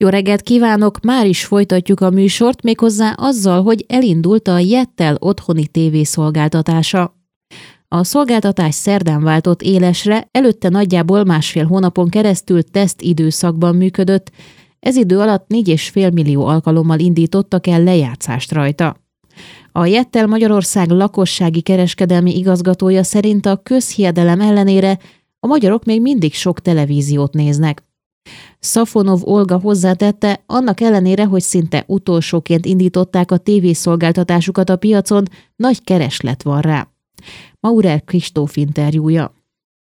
Jó reggelt kívánok! Már is folytatjuk a műsort, méghozzá azzal, hogy elindult a Jettel otthoni tévészolgáltatása. A szolgáltatás szerdán váltott élesre, előtte nagyjából 1,5 hónapon keresztül tesztidőszakban működött, ez idő alatt 4,5 millió alkalommal indítottak el lejátszást rajta. A Jettel Magyarország lakossági kereskedelmi igazgatója szerint a közhiedelem ellenére a magyarok még mindig sok televíziót néznek. Szafonov Olga hozzátette, annak ellenére, hogy szinte utolsóként indították a tévészolgáltatásukat a piacon, nagy kereslet van rá. Maurer Kristóf interjúja.